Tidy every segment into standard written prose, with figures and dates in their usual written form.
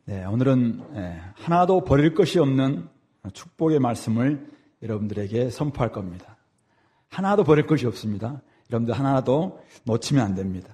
네, 오늘은 하나도 버릴 것이 없는 축복의 말씀을 여러분들에게 선포할 겁니다. 하나도 버릴 것이 없습니다. 여러분들 하나도 놓치면 안 됩니다.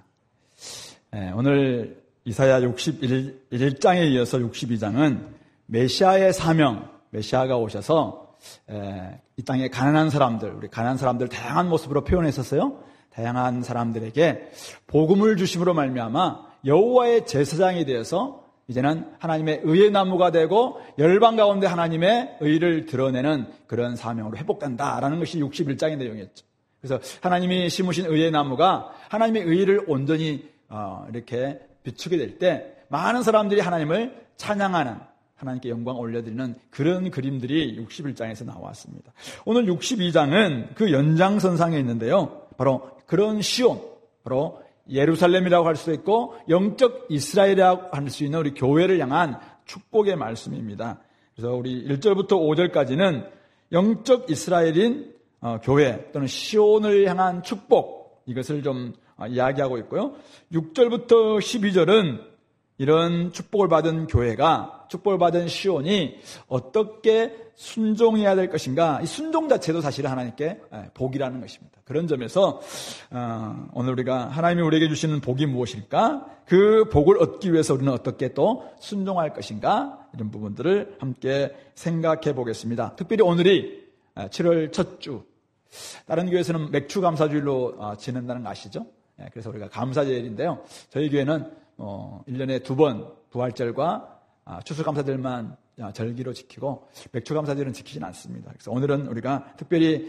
오늘 이사야 61장에 이어서 62장은 메시아의 사명, 메시아가 오셔서 이 땅에 가난한 사람들, 우리 가난한 사람들 다양한 모습으로 표현했었어요. 다양한 사람들에게 복음을 주심으로 말미암아 여호와의 제사장이 되어서 이제는 하나님의 의의 나무가 되고 열방 가운데 하나님의 의를 드러내는 그런 사명으로 회복된다라는 것이 61장의 내용이었죠. 그래서 하나님이 심으신 의의 나무가 하나님의 의를 온전히 이렇게 비추게 될 때 많은 사람들이 하나님을 찬양하는, 하나님께 영광 올려드리는 그런 그림들이 61장에서 나왔습니다. 오늘 62장은 그 연장선상에 있는데요. 바로 그런 시온, 바로 예루살렘이라고 할 수도 있고 영적 이스라엘이라고 할 수 있는 우리 교회를 향한 축복의 말씀입니다. 그래서 우리 1절부터 5절까지는 영적 이스라엘인 교회 또는 시온을 향한 축복, 이것을 좀 이야기하고 있고요. 6절부터 12절은 이런 축복을 받은 교회가, 축복을 받은 시온이 어떻게 순종해야 될 것인가, 이 순종 자체도 사실은 하나님께 복이라는 것입니다. 그런 점에서 오늘 우리가 하나님이 우리에게 주시는 복이 무엇일까, 그 복을 얻기 위해서 우리는 어떻게 또 순종할 것인가, 이런 부분들을 함께 생각해 보겠습니다. 특별히 오늘이 7월 첫 주, 다른 교회에서는 맥주 감사주일로 지낸다는 거 아시죠? 그래서 우리가 감사제일인데요, 저희 교회는 1년에 2번 부활절과 추수감사절만 절기로 지키고 맥주감사절은 지키진 않습니다. 그래서 오늘은 우리가 특별히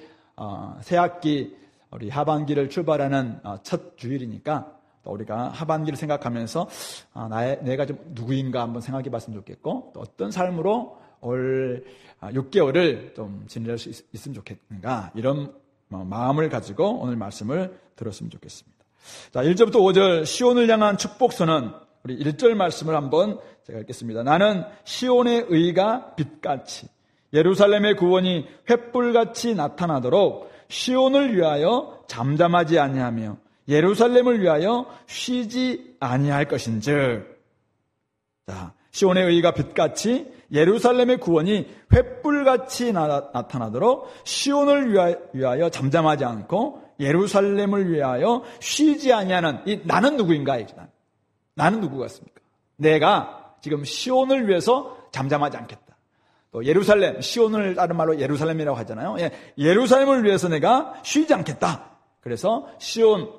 새학기 우리 하반기를 출발하는 첫 주일이니까 또 우리가 하반기를 생각하면서 내가 좀 누구인가 한번 생각해 봤으면 좋겠고, 또 어떤 삶으로 올 6개월을 좀 지낼 수 있으면 좋겠는가, 이런 마음을 가지고 오늘 말씀을 들었으면 좋겠습니다. 자, 1절부터 5절 시온을 향한 축복선언, 우리 1절 말씀을 한번 제가 읽겠습니다. 나는 시온의 의가 빛같이 예루살렘의 구원이 횃불같이 나타나도록 시온을 위하여 잠잠하지 아니하며 예루살렘을 위하여 쉬지 아니할 것인즉. 자, 시온의 의가 빛같이 예루살렘의 구원이 횃불같이 나타나도록 시온을 위하여 잠잠하지 않고 예루살렘을 위하여 쉬지 아니하는 이 나는 누구인가? 나는 누구 같습니까? 내가 지금 시온을 위해서 잠잠하지 않겠다. 또 예루살렘, 시온을 다른 말로 예루살렘이라고 하잖아요. 예루살렘을 위해서 내가 쉬지 않겠다. 그래서 시온,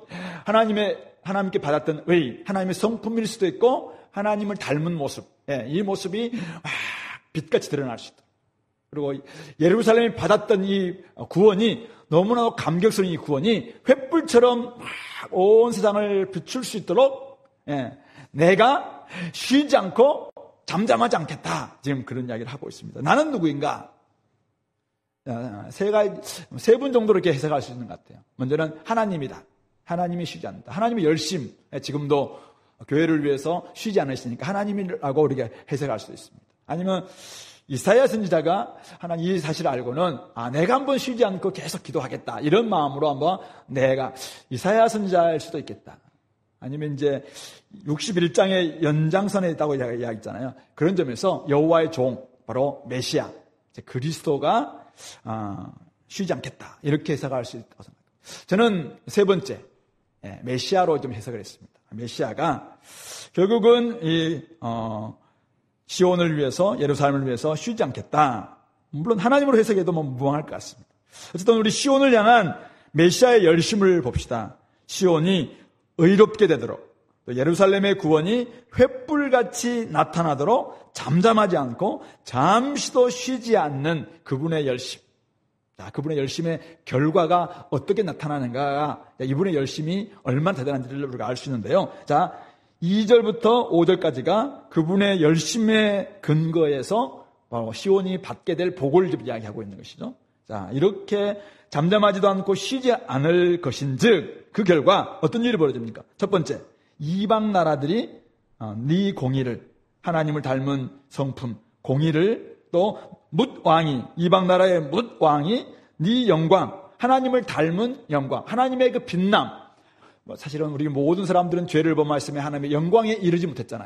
하나님께 받았던 의, 하나님의 성품일 수도 있고 하나님을 닮은 모습, 이 모습이 빛같이 드러날 수 있다. 그리고 예루살렘이 받았던 이 구원이 너무나 감격스러운 이 구원이 횃불처럼 온 세상을 비출 수 있도록 내가 쉬지 않고 잠잠하지 않겠다. 지금 그런 이야기를 하고 있습니다. 나는 누구인가? 세 분 정도로 이렇게 해석할 수 있는 것 같아요. 먼저는 하나님이다. 하나님이 쉬지 않는다. 하나님의 열심, 지금도 교회를 위해서 쉬지 않으시니까 하나님이라고 우리가 해석할 수 있습니다. 아니면 이사야 선지자가 하나님 이 사실을 알고는 내가 한번 쉬지 않고 계속 기도하겠다, 이런 마음으로 한번 내가 이사야 선지자일 수도 있겠다. 아니면 이제 61장의 연장선에 있다고 이야기했잖아요. 그런 점에서 여호와의 종, 바로 메시아, 그리스도가 쉬지 않겠다, 이렇게 해석할 수 있다고 생각합니다. 저는 세 번째 메시아로 좀 해석을 했습니다. 메시아가 결국은 이 시온을 위해서, 예루살렘을 위해서 쉬지 않겠다. 물론 하나님으로 해석해도 무방할 것 같습니다. 어쨌든 우리 시온을 향한 메시아의 열심을 봅시다. 시온이 의롭게 되도록, 또 예루살렘의 구원이 횃불같이 나타나도록 잠잠하지 않고 잠시도 쉬지 않는 그분의 열심. 자, 그분의 열심의 결과가 어떻게 나타나는가, 이분의 열심이 얼마나 대단한지를 우리가 알 수 있는데요. 자, 2절부터 5절까지가 그분의 열심의 근거에서 바로 시온이 받게 될 복을 이야기하고 있는 것이죠. 자, 이렇게 잠잠하지도 않고 쉬지 않을 것인즉 그 결과 어떤 일이 벌어집니까? 첫 번째, 이방 나라들이 네 공의를, 하나님을 닮은 성품, 공의를, 또 뭇 왕이, 이방 나라의 뭇 왕이 네 영광, 하나님을 닮은 영광, 하나님의 그 빛남. 사실은 우리 모든 사람들은 죄를 범하였으며 하나님의 영광에 이르지 못했잖아요.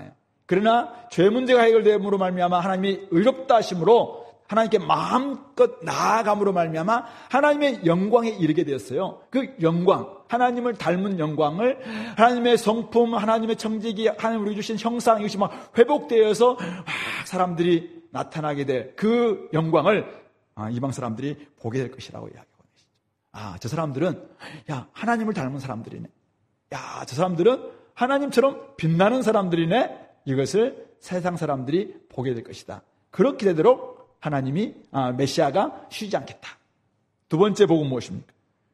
그러나 죄 문제가 해결됨으로 말미암아 하나님이 의롭다 하심으로 하나님께 마음껏 나아감으로 말미암아 하나님의 영광에 이르게 되었어요. 그 영광, 하나님을 닮은 영광을 하나님의 성품, 하나님의 청지기, 하나님 우리 주신 형상 이것이 막 회복되어서 막 사람들이 나타나게 될 그 영광을 이방 사람들이 보게 될 것이라고 이야기하고 계시죠. 저 사람들은 하나님을 닮은 사람들이네. 저 사람들은 하나님처럼 빛나는 사람들이네. 이것을 세상 사람들이 보게 될 것이다. 그렇게 되도록 하나님이 메시아가 쉬지 않겠다. 두 번째 복음 무엇입니까?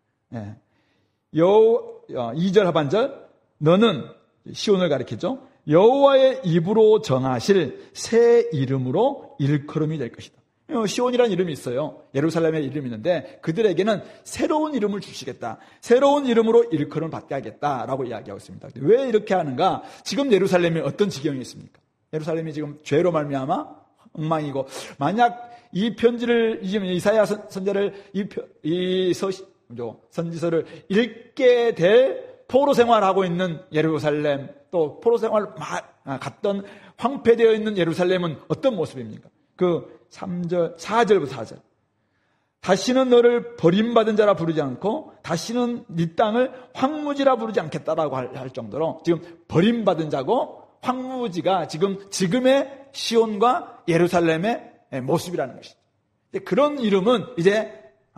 2절 하반절 너는 시온을 가리키죠. 여호와의 입으로 정하실 새 이름으로 일컬음이 될 것이다. 시온이라는 이름이 있어요. 예루살렘의 이름이 있는데 그들에게는 새로운 이름을 주시겠다. 새로운 이름으로 일컬음을 받게 하겠다라고 이야기하고 있습니다. 왜 이렇게 하는가? 지금 예루살렘이 어떤 지경이 있습니까? 예루살렘이 지금 죄로 말미암아 엉망이고, 만약 이 편지를 이사야 선지자를 선지서를 읽게 될 포로 생활하고 있는 예루살렘, 또 포로 생활 갔던 황폐되어 있는 예루살렘은 어떤 모습입니까? 그 4절부터 4절. 다시는 너를 버림받은 자라 부르지 않고 다시는 네 땅을 황무지라 부르지 않겠다라고 할 정도로 지금 버림받은 자고 황무지가 지금의 시온과 예루살렘의 모습이라는 것이죠. 그런 이름은 이제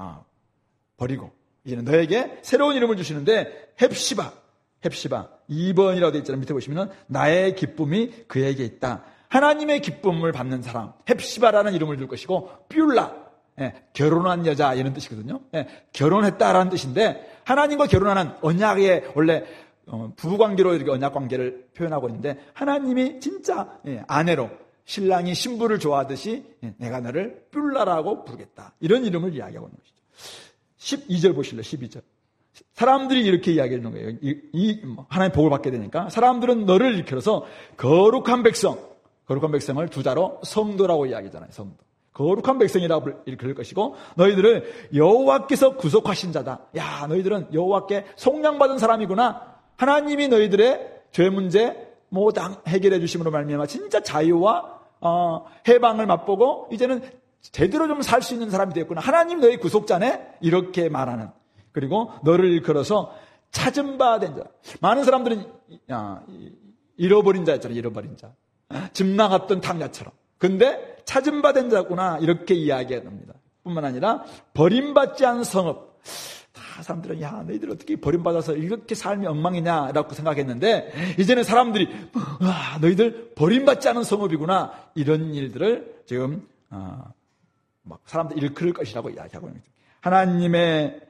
버리고 이제는 너에게 새로운 이름을 주시는데 헵시바 2번이라고 되어 있잖아요. 밑에 보시면 나의 기쁨이 그에게 있다. 하나님의 기쁨을 받는 사람, 헵시바라는 이름을 줄 것이고, 뷸라, 결혼한 여자 이런 뜻이거든요. 결혼했다라는 뜻인데 하나님과 결혼하는 언약의 원래 부부관계로 이렇게 언약관계를 표현하고 있는데 하나님이 진짜 아내로 신랑이 신부를 좋아하듯이 내가 너를 뷸라라고 부르겠다. 이런 이름을 이야기하고 있는 것이죠. 12절 보실래요? 12절. 사람들이 이렇게 이야기하는 거예요. 하나님 복을 받게 되니까 사람들은 너를 일컬어서 거룩한 백성을 두 자로 성도라고 이야기하잖아요. 성도. 거룩한 백성이라고 일컬을 것이고 너희들을 여호와께서 구속하신 자다. 너희들은 여호와께 속량받은 사람이구나. 하나님이 너희들의 죄 문제 모두 해결해 주심으로 말미암아 진짜 자유와 해방을 맛보고 이제는 제대로 좀 살 수 있는 사람이 되었구나. 하나님 너희 구속자네. 이렇게 말하는. 그리고 너를 일컬어서 찾은 바 된 자. 많은 사람들은 잃어버린 자였잖아요. 잃어버린 자. 집 나갔던 탕자처럼. 근데 찾은 바 된 자구나. 이렇게 이야기합니다. 뿐만 아니라 버림받지 않은 성읍. 다 사람들은 너희들 어떻게 버림받아서 이렇게 삶이 엉망이냐라고 생각했는데 이제는 사람들이 너희들 버림받지 않은 성읍이구나. 이런 일들을 지금 막 사람들 일컬을 것이라고 이야기하고 있는 거죠. 하나님의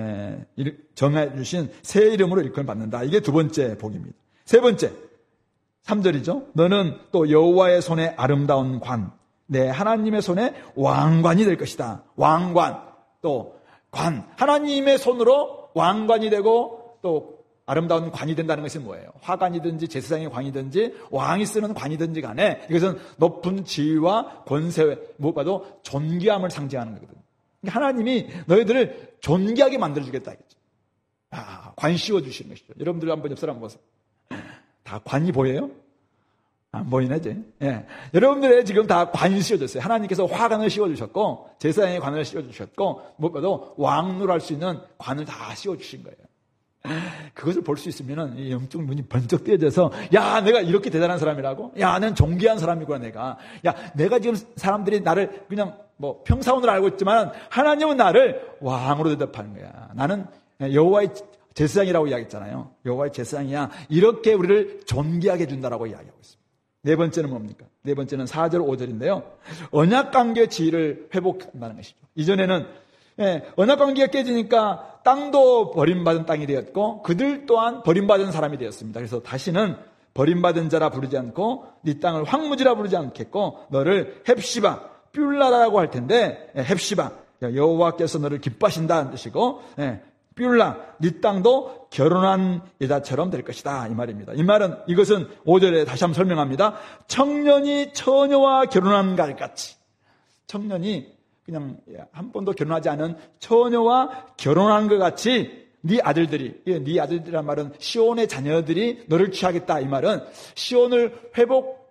정해 주신 새 이름으로 일컬을 받는다. 이게 두 번째 복입니다. 세 번째 3절이죠. 너는 또 여호와의 손에 아름다운 관, 내 하나님의 손에 왕관이 될 것이다. 왕관, 또 관, 하나님의 손으로 왕관이 되고 또 아름다운 관이 된다는 것이 뭐예요? 화관이든지 제사장의 관이든지 왕이 쓰는 관이든지 간에 이것은 높은 지위와 권세, 무엇보다도 존귀함을 상징하는 거거든요. 하나님이 너희들을 존귀하게 만들어주겠다. 관 씌워주시는 것이죠. 여러분들 한번 옆 사람 보세요. 다 관이 보여요? 안 보이네, 이제. 여러분들의 지금 다 관이 씌워졌어요. 하나님께서 화관을 씌워주셨고, 제사장의 관을 씌워주셨고, 무엇보다도 왕노할 수 있는 관을 다 씌워주신 거예요. 그것을 볼 수 있으면 영적 눈이 번쩍 띄어져서, 내가 이렇게 대단한 사람이라고? 나는 존귀한 사람이구나, 내가. 내가 지금 사람들이 나를 그냥 평사원으로 알고 있지만, 하나님은 나를 왕으로 대접하는 거야. 나는 여호와의 제사장이라고 이야기했잖아요. 여호와의 제사장이야. 이렇게 우리를 존귀하게 해준다라고 이야기하고 있습니다. 네 번째는 뭡니까? 네 번째는 4절, 5절인데요. 언약관계의 지위를 회복한다는 것이죠. 이전에는 언약관계가 깨지니까 땅도 버림받은 땅이 되었고 그들 또한 버림받은 사람이 되었습니다. 그래서 다시는 버림받은 자라 부르지 않고 네 땅을 황무지라 부르지 않겠고 너를 헵시바, 뷸라라고 할 텐데 헵시바, 여호와께서 너를 기뻐하신다는 뜻이고 뷸라, 네 땅도 결혼한 여자처럼 될 것이다. 이 말입니다. 이 말은 이것은 5절에 다시 한번 설명합니다. 청년이 처녀와 결혼한 것 같이 청년이 그냥 한 번도 결혼하지 않은 처녀와 결혼한 것 같이 네 아들들이란 말은 시온의 자녀들이 너를 취하겠다. 이 말은 시온을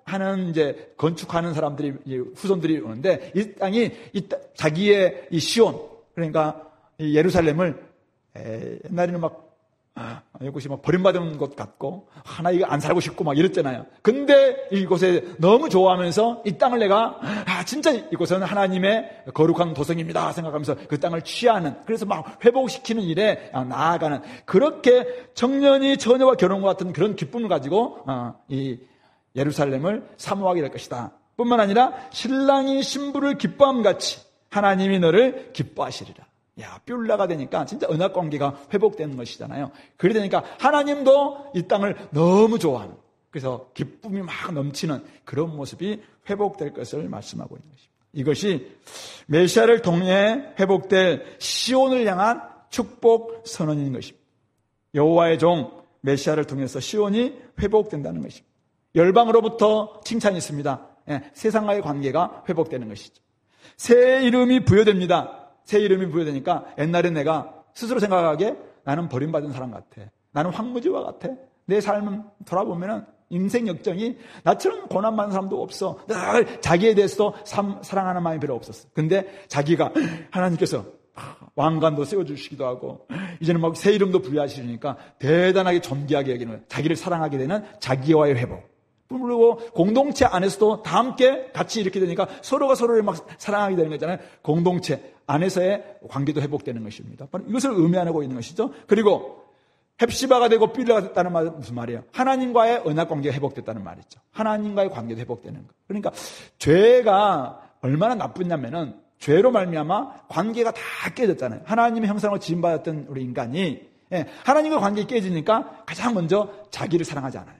하는 이제 건축하는 사람들이 후손들이 오는데 이 땅이 자기의 이 시온 그러니까 이 예루살렘을 옛날에는 막 이곳이 막 버림받은 것 같고 하나 이거 안 살고 싶고 막 이랬잖아요. 근데 이곳에 너무 좋아하면서 이 땅을 내가 진짜 이곳은 하나님의 거룩한 도성입니다 생각하면서 그 땅을 취하는 그래서 막 회복시키는 일에 나아가는 그렇게 청년이 처녀와 결혼과 같은 그런 기쁨을 가지고 이 예루살렘을 사모하게 될 것이다. 뿐만 아니라 신랑이 신부를 기뻐함같이 하나님이 너를 기뻐하시리라. 야, 뷸라가 되니까 진짜 언약관계가 회복되는 것이잖아요. 그래 되니까 하나님도 이 땅을 너무 좋아하는 그래서 기쁨이 막 넘치는 그런 모습이 회복될 것을 말씀하고 있는 것입니다. 이것이 메시아를 통해 회복될 시온을 향한 축복 선언인 것입니다. 여호와의 종 메시아를 통해서 시온이 회복된다는 것입니다. 열방으로부터 칭찬이 있습니다. 세상과의 관계가 회복되는 것이죠. 새 이름이 부여됩니다. 새 이름이 부여되니까 옛날에 내가 스스로 생각하기에 나는 버림받은 사람 같아. 나는 황무지와 같아. 내 삶은 돌아보면은 인생 역정이 나처럼 고난 많은 사람도 없어. 늘 자기에 대해서도 사랑하는 마음이 별로 없었어. 근데 자기가 하나님께서 왕관도 세워주시기도 하고 이제는 막 새 이름도 부여하시니까 대단하게 존귀하게 여기는 자기를 사랑하게 되는 자기와의 회복. 그리고 공동체 안에서도 다 함께 같이 이렇게 되니까 서로가 서로를 막 사랑하게 되는 거잖아요. 공동체 안에서의 관계도 회복되는 것입니다. 이것을 의미하고 있는 것이죠. 그리고 헵시바가 되고 뷸라가 됐다는 말은 무슨 말이에요? 하나님과의 언약 관계가 회복됐다는 말이죠. 하나님과의 관계도 회복되는 거. 그러니까 죄가 얼마나 나쁘냐면은 죄로 말미암아 관계가 다 깨졌잖아요. 하나님의 형상으로 지음받았던 우리 인간이 하나님과 관계가 깨지니까 가장 먼저 자기를 사랑하지 않아요.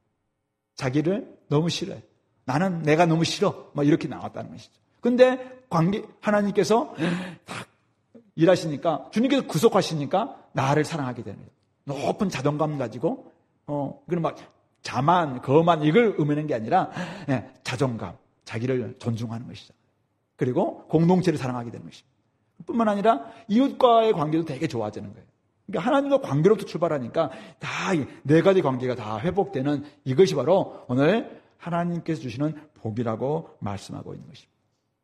자기를 너무 싫어해. 나는 내가 너무 싫어. 막 이렇게 나왔다는 것이죠. 근데 하나님께서 딱 일하시니까, 주님께서 구속하시니까 나를 사랑하게 되는 거예요. 높은 자존감 가지고, 그런 막 자만, 거만 이걸 의미하는 게 아니라, 자존감, 자기를 존중하는 것이죠. 그리고 공동체를 사랑하게 되는 것입니다. 뿐만 아니라 이웃과의 관계도 되게 좋아지는 거예요. 그러니까 하나님과 관계로부터 출발하니까 다 네 가지 관계가 다 회복되는 이것이 바로 오늘 하나님께서 주시는 복이라고 말씀하고 있는 것입니다.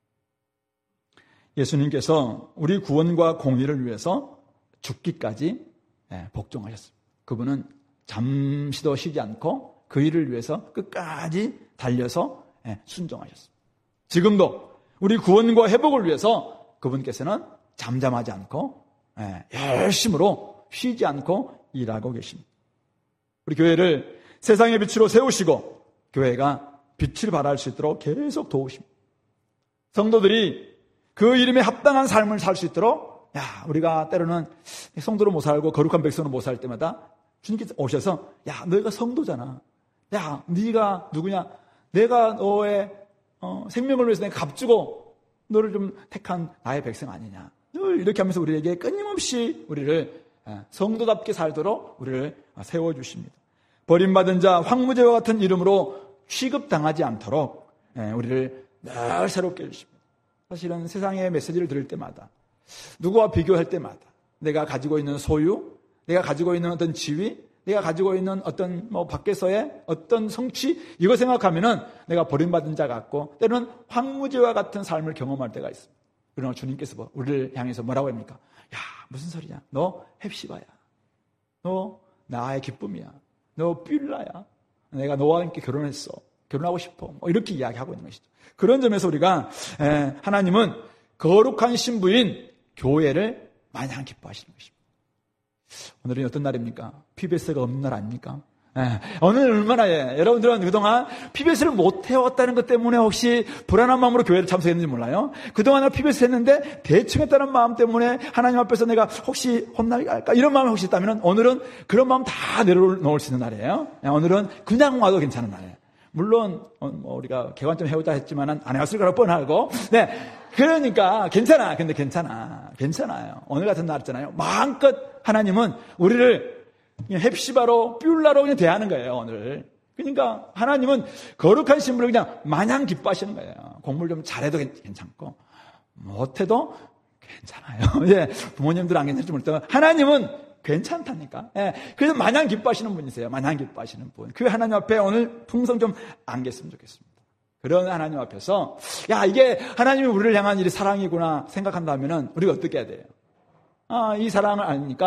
예수님께서 우리 구원과 공의를 위해서 죽기까지 복종하셨습니다. 그분은 잠시도 쉬지 않고 그 일을 위해서 끝까지 달려서 순종하셨습니다. 지금도 우리 구원과 회복을 위해서 그분께서는 잠잠하지 않고 열심으로 쉬지 않고 일하고 계십니다. 우리 교회를 세상의 빛으로 세우시고 교회가 빛을 발할 수 있도록 계속 도우십니다. 성도들이 그 이름에 합당한 삶을 살 수 있도록 우리가 때로는 성도로 못 살고 거룩한 백성으로 못 살 때마다 주님께서 오셔서 너희가 성도잖아. 네가 누구냐? 내가 너의 생명을 위해서 내가 값주고 너를 좀 택한 나의 백성 아니냐? 이렇게 하면서 우리에게 끊임없이 우리를 성도답게 살도록 우리를 세워주십니다. 버림받은 자 황무제와 같은 이름으로 취급당하지 않도록 우리를 늘 새롭게 해주십니다. 사실은 세상의 메시지를 들을 때마다 누구와 비교할 때마다 내가 가지고 있는 소유, 내가 가지고 있는 어떤 지위, 내가 가지고 있는 어떤 밖에서의 어떤 성취 이거 생각하면은 내가 버림받은 자 같고 때로는 황무제와 같은 삶을 경험할 때가 있습니다. 그러나 주님께서 우리를 향해서 뭐라고 합니까? 무슨 소리냐? 너 헵시바야. 너 나의 기쁨이야. 너 뷸라야. 내가 너와 함께 결혼했어. 결혼하고 싶어. 이렇게 이야기하고 있는 것이죠. 그런 점에서 우리가 하나님은 거룩한 신부인 교회를 마냥 기뻐하시는 것입니다. 오늘은 어떤 날입니까? PBS가 없는 날 아닙니까? 오늘 얼마나 여러분들은 그동안 PBS를 못 해왔다는 것 때문에 혹시 불안한 마음으로 교회를 참석했는지 몰라요. 그동안은 PBS 했는데 대충 했다는 마음 때문에 하나님 앞에서 내가 혹시 혼나게 할까 이런 마음이 혹시 있다면 오늘은 그런 마음 다 내려놓을 수 있는 날이에요. 오늘은 그냥 와도 괜찮은 날이에요. 물론 우리가 개관 좀 해오자 했지만 안 해왔을 거라 뻔하고 그러니까 괜찮아. 근데 괜찮아요. 오늘 같은 날 있잖아요. 마음껏 하나님은 우리를 헵시바로 뷸라로 그냥 대하는 거예요, 오늘. 그러니까 하나님은 거룩한 신부를 그냥 마냥 기뻐하시는 거예요. 공부를 좀 잘해도 괜찮고, 못해도 괜찮아요. 부모님들 안 괜찮을지 모르겠지만, 하나님은 괜찮다니까. 예, 그래서 마냥 기뻐하시는 분이세요. 마냥 기뻐하시는 분. 그 하나님 앞에 오늘 풍성 좀 안겼으면 좋겠습니다. 그런 하나님 앞에서 야, 이게 하나님이 우리를 향한 이 사랑이구나 생각한다면은 우리가 어떻게 해야 돼요? 이 사랑을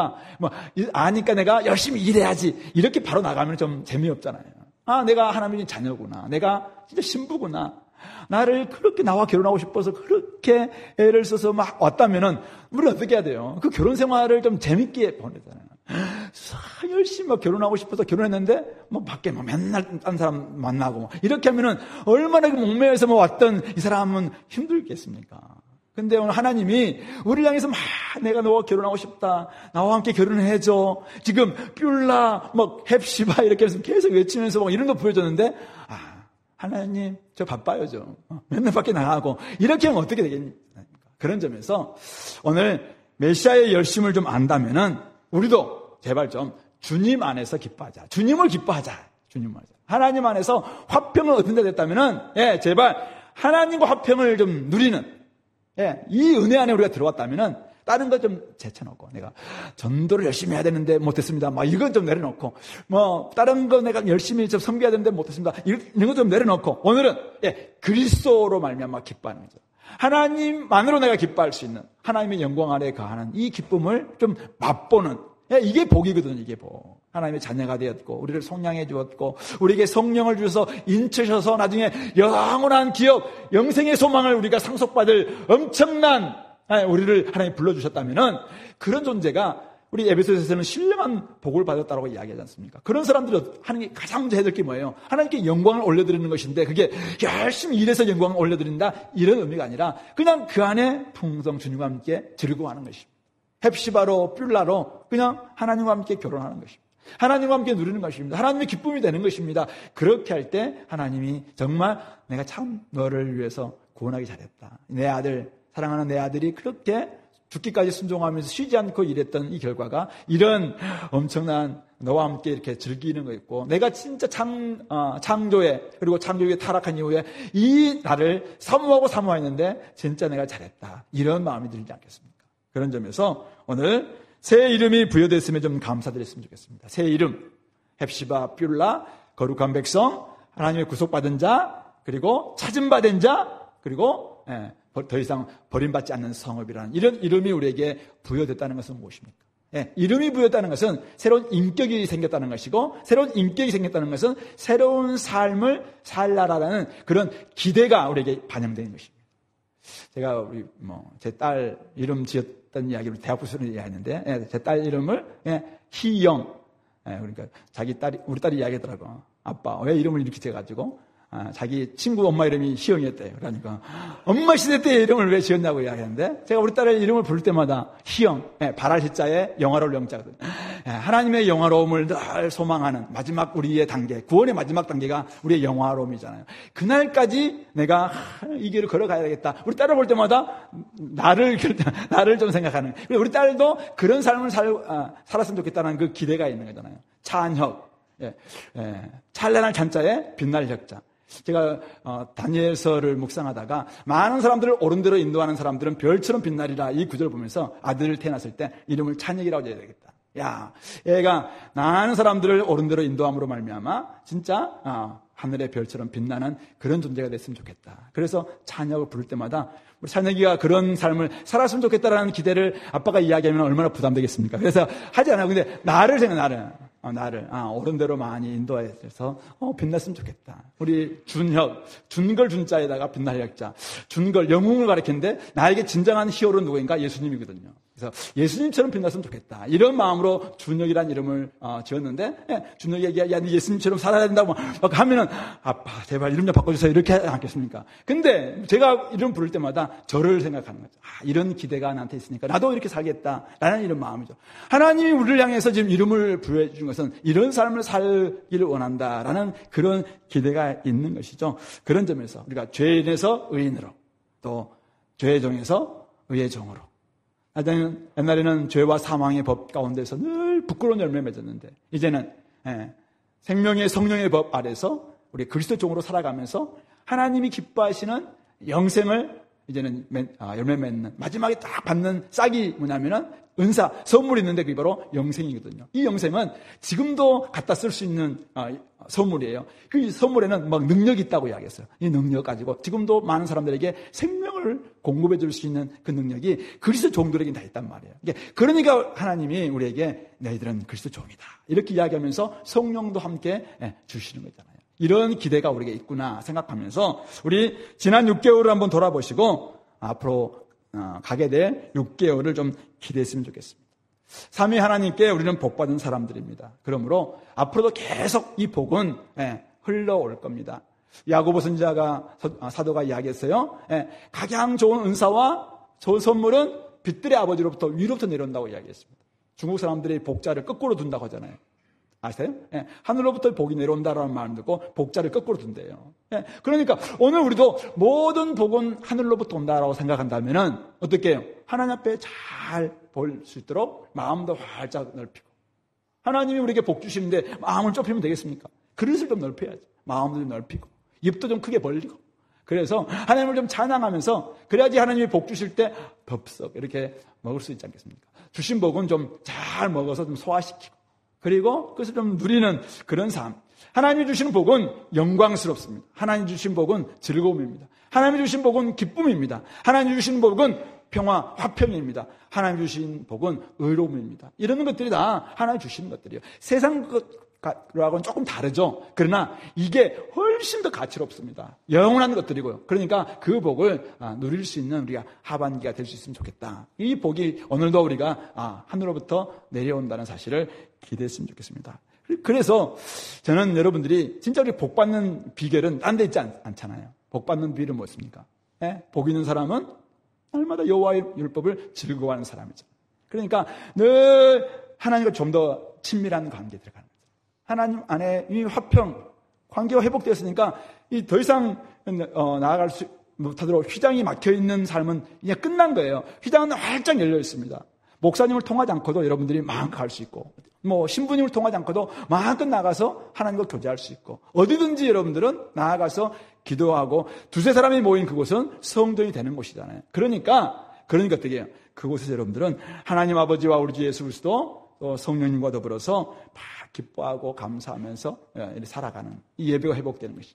아니까 내가 열심히 일해야지. 이렇게 바로 나가면 좀 재미없잖아요. 내가 하나님의 자녀구나. 내가 진짜 신부구나. 나를 그렇게 나와 결혼하고 싶어서 그렇게 애를 써서 막 왔다면은 우리는 어떻게 해야 돼요? 그 결혼 생활을 좀 재밌게 보내잖아요. 열심히 막 결혼하고 싶어서 결혼했는데 밖에 맨날 딴 사람 만나고 이렇게 하면은 얼마나 목매여서 왔던 이 사람은 힘들겠습니까? 근데 오늘 하나님이 우리를 향해서 막 내가 너와 결혼하고 싶다. 나와 함께 결혼해줘. 지금 뷸라, 헵시바 이렇게 해서 계속 외치면서 이런 거 보여줬는데 하나님 저 바빠요 좀. 맨날 밖에 나가고 이렇게 하면 어떻게 되겠습니까? 그런 점에서 오늘 메시아의 열심을 좀 안다면은 우리도 제발 좀 주님 안에서 기뻐하자. 주님을 기뻐하자. 주님 안에서. 하나님 안에서 화평을 얻은 데 됐다면은 제발 하나님과 화평을 좀 누리는 이 은혜 안에 우리가 들어왔다면은 다른 거 좀 제쳐놓고 내가 전도를 열심히 해야 되는데 못했습니다. 이건 좀 내려놓고 다른 거 내가 열심히 좀 섬겨야 되는데 못했습니다. 이런 거 좀 내려놓고 오늘은 그리스도로 말미암아 기뻐하는 거죠. 하나님만으로 내가 기뻐할 수 있는 하나님의 영광 아래 거하는 이 기쁨을 좀 맛보는 이게 복이거든요. 이게 복. 하나님의 자녀가 되었고 우리를 속량해 주었고 우리에게 성령을 주셔서 인치셔서 나중에 영원한 기업 영생의 소망을 우리가 상속받을 엄청난 우리를 하나님 불러주셨다면은 그런 존재가 우리 에베소서에서는 신령한 복을 받았다고 이야기하지 않습니까? 그런 사람들이 하나님께 가장 먼저 해야 될 게 뭐예요? 하나님께 영광을 올려드리는 것인데 그게 열심히 일해서 영광을 올려드린다 이런 의미가 아니라 그냥 그 안에 풍성 주님과 함께 즐거워하는 것입니다. 헵시바로 뷸라로 그냥 하나님과 함께 결혼하는 것입니다. 하나님과 함께 누리는 것입니다. 하나님의 기쁨이 되는 것입니다. 그렇게 할 때 하나님이 정말 내가 참 너를 위해서 구원하기 잘했다. 내 아들 사랑하는 내 아들이 그렇게 죽기까지 순종하면서 쉬지 않고 일했던 이 결과가 이런 엄청난 너와 함께 이렇게 즐기는 거 있고 내가 진짜 창조에 그리고 창조에 타락한 이후에 이 나를 사모했는데 진짜 내가 잘했다. 이런 마음이 들지 않겠습니까? 그런 점에서 오늘 새 이름이 부여됐으면 좀 감사드렸으면 좋겠습니다. 새 이름 헵시바 뷸라 거룩한 백성 하나님의 구속받은 자 그리고 찾음받은 자 그리고 더 이상 버림받지 않는 성읍이라는 이런 이름이 우리에게 부여됐다는 것은 무엇입니까? 이름이 부여됐다는 것은 새로운 인격이 생겼다는 것이고 새로운 인격이 생겼다는 것은 새로운 삶을 살라라는 그런 기대가 우리에게 반영되는 것입니다. 제가 우리 제 딸 이름 지었던 이야기를 대학부에서 이야기했는데 제 딸 이름을 희영 그러니까 자기 딸이 우리 딸이 이야기하더라고. 아빠 왜 이름을 이렇게 지어가지고 자기 친구 엄마 이름이 희영이었대요. 그러니까 엄마 시대 때 이름을 왜 지었냐고 이야기하는데 제가 우리 딸의 이름을 부를 때마다 희영, 바랄 희자에 영화로울 영자거든요. 하나님의 영화로움을 늘 소망하는 마지막 우리의 단계, 구원의 마지막 단계가 우리의 영화로움이잖아요. 그날까지 내가 이 길을 걸어가야 되겠다. 우리 딸을 볼 때마다 나를 좀 생각하는. 우리 딸도 그런 삶을 살았으면 좋겠다는 그 기대가 있는 거잖아요. 찬혁, 찬란한 찬자에 빛날 혁자. 제가 다니엘서를 묵상하다가 많은 사람들을 옳은 대로 인도하는 사람들은 별처럼 빛나리라 이 구절을 보면서 아들을 태어났을 때 이름을 찬혁이라고 지어야 되겠다. 야, 얘가 많은 사람들을 옳은 대로 인도함으로 말미암아 진짜 하늘의 별처럼 빛나는 그런 존재가 됐으면 좋겠다. 그래서 찬혁을 부를 때마다 우리 찬혁이가 그런 삶을 살았으면 좋겠다라는 기대를 아빠가 이야기하면 얼마나 부담되겠습니까? 그래서 하지 않아요. 근데 나를 어른대로 많이 인도해서 빛났으면 좋겠다. 우리 준혁, 준걸 준자에다가 빛날 혁자. 준걸, 영웅을 가리키는데 나에게 진정한 히어로는 누구인가? 예수님이거든요. 그래서 예수님처럼 빛났으면 좋겠다. 이런 마음으로 준혁이라는 이름을 지었는데 준혁에게 야, 네 예수님처럼 살아야 된다고 막 하면은 아빠 제발 이름 좀 바꿔주세요. 이렇게 하지 않겠습니까? 근데 제가 이름 부를 때마다 저를 생각하는 거죠. 이런 기대가 나한테 있으니까 나도 이렇게 살겠다라는 이런 마음이죠. 하나님이 우리를 향해서 지금 이름을 부여해 주신 것은 이런 삶을 살기를 원한다라는 그런 기대가 있는 것이죠. 그런 점에서 우리가 죄인에서 의인으로 또 죄의 종에서 의의 종으로 옛날에는 죄와 사망의 법 가운데서 늘 부끄러운 열매 맺었는데 이제는 생명의 성령의 법 아래서 우리 그리스도 종으로 살아가면서 하나님이 기뻐하시는 영생을 이제는 열매 맺는 마지막에 딱 받는 싹이 뭐냐면은 은사, 선물이 있는데 그게 바로 영생이거든요. 이 영생은 지금도 갖다 쓸 수 있는 선물이에요. 그 선물에는 막 능력이 있다고 이야기했어요. 이 능력 가지고 지금도 많은 사람들에게 생명을 공급해 줄 수 있는 그 능력이 그리스도 종들에게 다 있단 말이에요. 그러니까 하나님이 우리에게 너희들은 그리스도 종이다 이렇게 이야기하면서 성령도 함께 주시는 거잖아요. 이런 기대가 우리에게 있구나 생각하면서 우리 지난 6개월을 한번 돌아보시고 앞으로 가게 될 6개월을 좀 기대했으면 좋겠습니다. 삼위 하나님께 우리는 복받은 사람들입니다. 그러므로 앞으로도 계속 이 복은 흘러올 겁니다. 야고보 선지자가 사도가 이야기했어요. 각양 좋은 은사와 좋은 선물은 빛들의 아버지로부터 위로부터 내려온다고 이야기했습니다. 중국 사람들이 복자를 거꾸로 둔다고 하잖아요. 아세요? 하늘로부터 복이 내려온다라는 말을 듣고 복자를 거꾸로 둔대요. 그러니까 오늘 우리도 모든 복은 하늘로부터 온다라고 생각한다면은 어떻게 해요? 하나님 앞에 잘 볼 수 있도록 마음도 활짝 넓히고, 하나님이 우리에게 복 주시는데 마음을 좁히면 되겠습니까? 그릇을 좀 넓혀야지. 마음도 좀 넓히고 입도 좀 크게 벌리고, 그래서 하나님을 좀 찬양하면서 그래야지 하나님이 복 주실 때 덥석 이렇게 먹을 수 있지 않겠습니까? 주신 복은 좀 잘 먹어서 좀 소화시키고, 그리고 그것을 좀 누리는 그런 삶. 하나님이 주시는 복은 영광스럽습니다. 하나님이 주신 복은 즐거움입니다. 하나님이 주신 복은 기쁨입니다. 하나님이 주신 복은 평화, 화평입니다. 하나님이 주신 복은 의로움입니다. 이런 것들이 다 하나님이 주시는 것들이에요. 세상 것과는 조금 다르죠. 그러나 이게 훨씬 더 가치롭습니다. 영원한 것들이고요. 그러니까 그 복을 누릴 수 있는 우리가 하반기가 될 수 있으면 좋겠다. 이 복이 오늘도 우리가 하늘로부터 내려온다는 사실을 기대했으면 좋겠습니다. 그래서 저는 여러분들이 진짜 우리 복 받는 비결은 딴 데 있지 않잖아요. 복 받는 비결은 무엇입니까? 복 있는 사람은 날마다 여호와의 율법을 즐거워하는 사람이죠. 그러니까 늘 하나님과 좀 더 친밀한 관계에 들어가는 거죠. 하나님 안에 이 화평, 관계가 회복되었으니까 이 더 이상 나아갈 수 못하도록 휘장이 막혀있는 삶은 이제 끝난 거예요. 휘장은 활짝 열려 있습니다. 목사님을 통하지 않고도 여러분들이 마음껏 갈 수 있고, 신부님을 통하지 않고도 마음껏 나가서 하나님과 교제할 수 있고, 어디든지 여러분들은 나아가서 기도하고, 두세 사람이 모인 그곳은 성전이 되는 곳이잖아요. 그러니까 어떻게 해요? 그곳에서 여러분들은 하나님 아버지와 우리 주 예수 그리스도 또 성령님과 더불어서 막 기뻐하고 감사하면서 살아가는 이 예배가 회복되는 것이죠.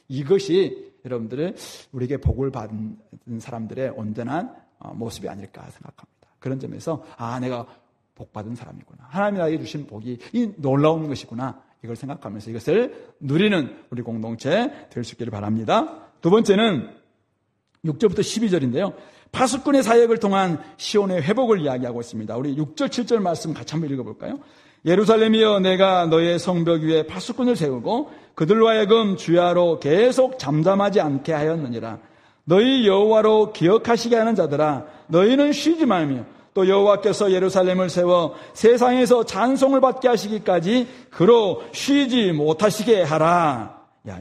이것이 여러분들을 우리에게 복을 받은 사람들의 온전한 모습이 아닐까 생각합니다. 그런 점에서 내가 복받은 사람이구나, 하나님이 나에게 주신 복이 이 놀라운 것이구나, 이걸 생각하면서 이것을 누리는 우리 공동체 될 수 있기를 바랍니다. 두 번째는 6절부터 12절인데요. 파수꾼의 사역을 통한 시온의 회복을 이야기하고 있습니다. 우리 6절 7절 말씀 같이 한번 읽어볼까요? 예루살렘이여, 내가 너의 성벽 위에 파수꾼을 세우고 그들로 하여금 주야로 계속 잠잠하지 않게 하였느니라. 너희 여호와로 기억하시게 하는 자들아, 너희는 쉬지 말며 또 여호와께서 예루살렘을 세워 세상에서 찬송을 받게 하시기까지 그로 쉬지 못하시게 하라.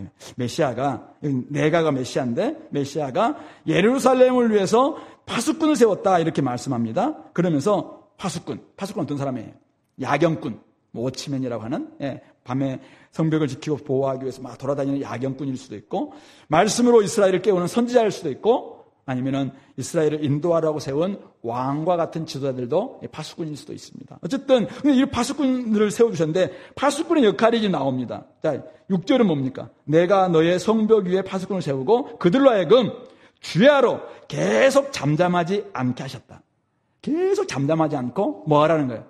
메시아가, 내가가 메시아인데, 메시아가 예루살렘을 위해서 파수꾼을 세웠다 이렇게 말씀합니다. 그러면서 파수꾼 어떤 사람이에요? 야경꾼, 워치맨이라고 하는, 밤에 성벽을 지키고 보호하기 위해서 막 돌아다니는 야경꾼일 수도 있고, 말씀으로 이스라엘을 깨우는 선지자일 수도 있고, 아니면은 이스라엘을 인도하라고 세운 왕과 같은 지도자들도 파수꾼일 수도 있습니다. 어쨌든 이 파수꾼들을 세워주셨는데, 파수꾼의 역할이 이제 나옵니다. 자, 6절은 뭡니까? 내가 너의 성벽 위에 파수꾼을 세우고 그들로 하여금 주야로 계속 잠잠하지 않게 하셨다. 계속 잠잠하지 않고 뭐 하라는 거예요?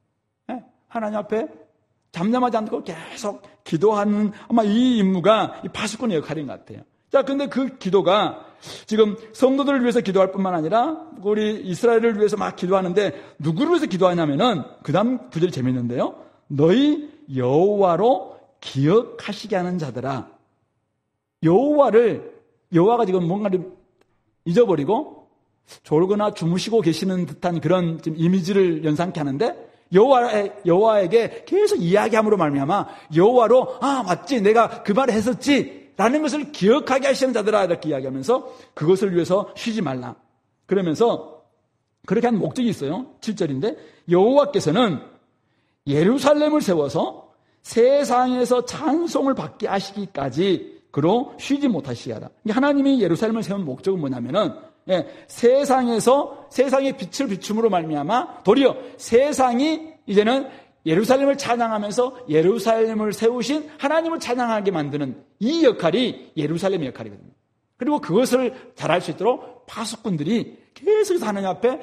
하나님 앞에 잠잠하지 않고 계속 기도하는, 아마 이 임무가 이 파수꾼의 역할인 것 같아요. 자, 근데 그 기도가 지금 성도들을 위해서 기도할 뿐만 아니라 우리 이스라엘을 위해서 막 기도하는데, 누구를 위해서 기도하냐면은 그 다음 구절이 재밌는데요. 너희 여호와로 기억하시게 하는 자들아. 여호와가 지금 뭔가를 잊어버리고 졸거나 주무시고 계시는 듯한 그런 지금 이미지를 연상케 하는데, 여호와에게 계속 이야기함으로 말미암아 여호와로, 맞지, 내가 그 말을 했었지 라는 것을 기억하게 하시는 자들아, 이렇게 이야기하면서 그것을 위해서 쉬지 말라. 그러면서 그렇게 한 목적이 있어요. 7절인데, 여호와께서는 예루살렘을 세워서 세상에서 찬송을 받게 하시기까지 그로 쉬지 못하시게 하라. 하나님이 예루살렘을 세운 목적은 뭐냐면은 세상에서 세상의 빛을 비춤으로 말미암아 도리어 세상이 이제는 예루살렘을 찬양하면서 예루살렘을 세우신 하나님을 찬양하게 만드는 이 역할이 예루살렘의 역할이거든요. 그리고 그것을 잘할 수 있도록 파수꾼들이 계속해서 하나님 앞에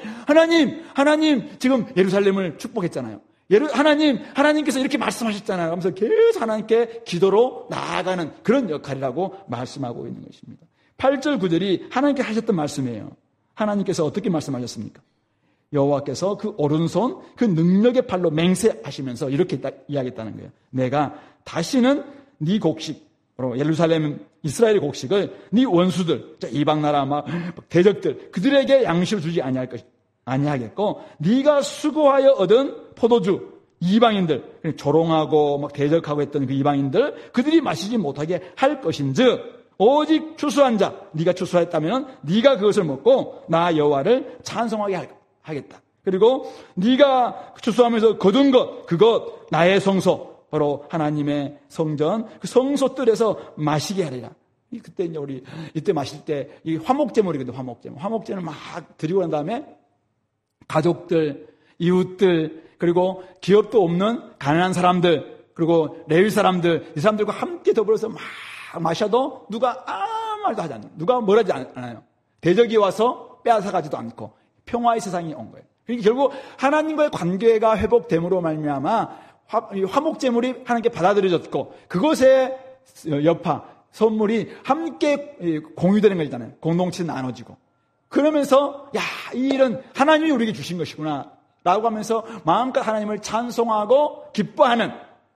하나님 지금 예루살렘을 축복했잖아요. 하나님께서 이렇게 말씀하셨잖아요. 하면서 계속 하나님께 기도로 나아가는 그런 역할이라고 말씀하고 있는 것입니다. 8절 9절이 하나님께 하셨던 말씀이에요. 하나님께서 어떻게 말씀하셨습니까? 여호와께서 그 오른손, 그 능력의 팔로 맹세하시면서 이렇게 이야기했다는 거예요. 내가 다시는 네 곡식, 예루살렘 이스라엘의 곡식을 네 원수들, 이방 나라 막 대적들 그들에게 양식을 주지 아니하겠고 네가 수고하여 얻은 포도주 이방인들 조롱하고 막 대적하고 했던 그 이방인들 그들이 마시지 못하게 할 것인즉 오직 추수한 자 네가 추수했다면 네가 그것을 먹고 나 여호와를 찬송하게 하겠다. 그리고 네가 추수하면서 거둔 그것 나의 성소 바로 하나님의 성전 그 성소 뜰에서 마시게 하리라. 그때 이제 우리 이때 마실 때 이 화목제물이거든요. 화목제물 막 드리고 난 다음에 가족들, 이웃들 그리고 기업도 없는 가난한 사람들 그리고 레위 사람들 이 사람들과 함께 더불어서 막 마셔도 누가 아무 말도 하지 않아요. 누가 뭘 하지 않아요. 대적이 와서 빼앗아가지도 않고 평화의 세상이 온 거예요. 그러니까 결국 하나님과의 관계가 회복됨으로 말미암아 화목제물이 하나님께 받아들여졌고 그것의 여파, 선물이 함께 공유되는 거잖아요. 공동체 나눠지고. 그러면서 이 일은 하나님이 우리에게 주신 것이구나 라고 하면서 마음껏 하나님을 찬송하고 기뻐하는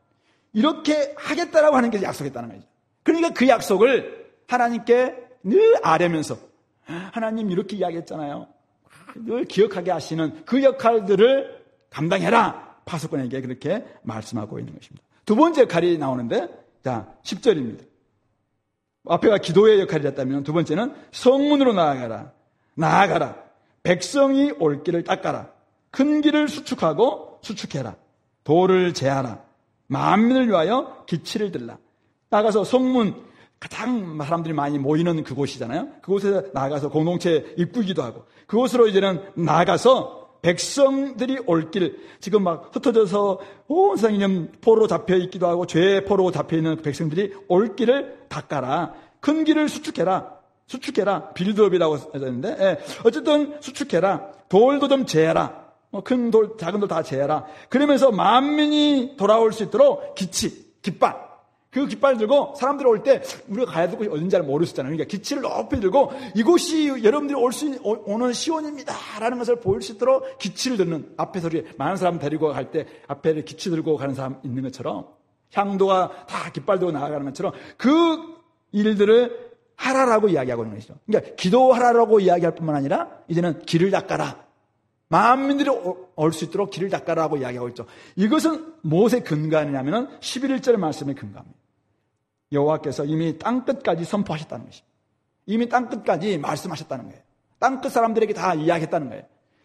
이렇게 하겠다라고 하나님께서 약속했다는 거죠. 그러니까 그 약속을 하나님께 늘 아뢰면서 하나님 이렇게 이야기했잖아요. 늘 기억하게 하시는 그 역할들을 감당해라. 파수꾼에게 그렇게 말씀하고 있는 것입니다. 두 번째 역할이 나오는데 10절입니다. 앞에가 기도의 역할이었다면 두 번째는 성문으로 나아가라. 백성이 올 길을 닦아라. 큰 길을 수축하고 수축해라. 돌을 제하라. 만민을 위하여 기치를 들라. 나가서 성문 가장 사람들이 많이 모이는 그곳이잖아요. 그곳에 나가서 공동체 입구이기도 하고 그곳으로 이제는 나가서 백성들이 올 길 지금 막 흩어져서 온 세상이 포로로 잡혀 있기도 하고 죄의 포로로 잡혀 있는 백성들이 올 길을 닦아라. 큰 길을 수축해라. 빌드업이라고 했는데 어쨌든 수축해라. 돌도 좀 제해라. 큰 돌, 작은 돌 다 제해라. 그러면서 만민이 돌아올 수 있도록 깃발. 그 깃발 들고 사람들이 올 때 우리가 가야 될 곳이 어딘지 잘 모르셨잖아요. 그러니까 기치를 높이 들고 이곳이 여러분들이 오는 시온입니다 라는 것을 보일 수 있도록 기치를 드는 앞에서 많은 사람 데리고 갈 때 앞에 기치 들고 가는 사람 있는 것처럼 향도가 다 깃발 들고 나아가는 것처럼 그 일들을 하라라고 이야기하고 있는 것이죠. 그러니까 기도하라라고 이야기할 뿐만 아니라 이제는 길을 닦아라. 만민들이 올 수 있도록 길을 닦아라고 이야기하고 있죠. 이것은 무엇의 근간이냐면 11절 말씀의 근간입니다. 여호와께서 이미 땅끝까지 선포하셨다는 것입니다. 이미 땅끝까지 말씀하셨다는 거예요. 땅끝 사람들에게 다 이야기했다는 거예요.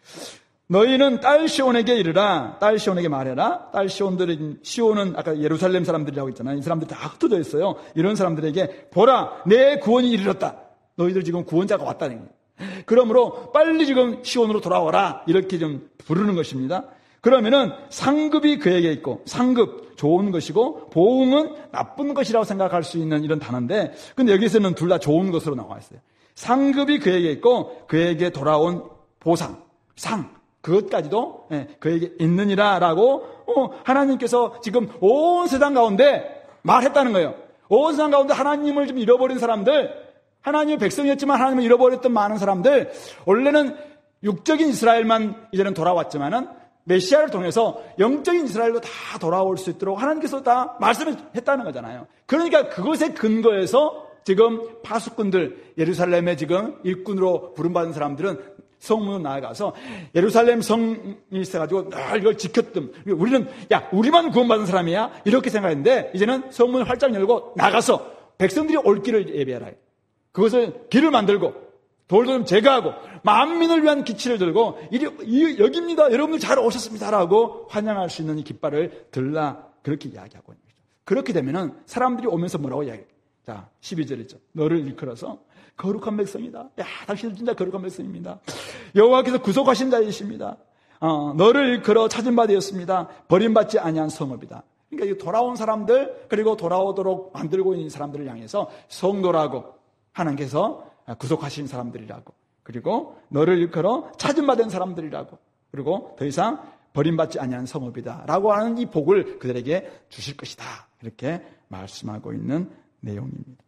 너희는 딸 시온에게 이르라. 딸 시온에게 말해라. 딸 시온은 아까 예루살렘 사람들이라고 했잖아요. 이 사람들이 다 흩어져 있어요. 이런 사람들에게 보라 내 구원이 이르렀다. 너희들 지금 구원자가 왔다는 거예요. 그러므로 빨리 지금 시온으로 돌아와라 이렇게 좀 부르는 것입니다. 그러면은 상급이 그에게 있고 상급 좋은 것이고 보응은 나쁜 것이라고 생각할 수 있는 이런 단어인데 근데 여기서는 둘 다 좋은 것으로 나와 있어요. 상급이 그에게 있고 그에게 돌아온 보상, 상 그것까지도 그에게 있느니라라고 하나님께서 지금 온 세상 가운데 말했다는 거예요. 온 세상 가운데 하나님을 좀 잃어버린 사람들 하나님의 백성이었지만 하나님을 잃어버렸던 많은 사람들 원래는 육적인 이스라엘만 이제는 돌아왔지만은 메시아를 통해서 영적인 이스라엘로 다 돌아올 수 있도록 하나님께서 다 말씀을 했다는 거잖아요. 그러니까 그것의 근거에서 지금 파수꾼들 예루살렘에 지금 일꾼으로 부름받은 사람들은 성문으로 나아가서 예루살렘 성이 있어가지고 늘 이걸 지켰던 우리는 우리만 구원받은 사람이야 이렇게 생각했는데 이제는 성문을 활짝 열고 나가서 백성들이 올 길을 예배하라. 그것을 길을 만들고 돌도 좀 제거하고 만민을 위한 기치를 들고 여기입니다. 여러분들 잘 오셨습니다라고 환영할 수 있는 이 깃발을 들라 그렇게 이야기하고 있는 거죠. 그렇게 되면은 사람들이 오면서 뭐라고 이야기해요? 자, 12절이죠. 너를 일컬어서 거룩한 백성이다. 야, 당신은 진짜 거룩한 백성입니다. 여호와께서 구속하신 자이십니다. 너를 일컬어 찾은 바 되었습니다. 버림받지 아니한 성읍이다. 그러니까 돌아온 사람들, 그리고 돌아오도록 만들고 있는 사람들을 향해서 성도라고 하나님께서 구속하신 사람들이라고, 그리고 너를 일컬어 찾은 바 된 사람들이라고, 그리고 더 이상 버림받지 아니한 성읍이다 라고 하는 이 복을 그들에게 주실 것이다, 이렇게 말씀하고 있는 내용입니다.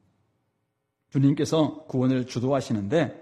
주님께서 구원을 주도하시는데,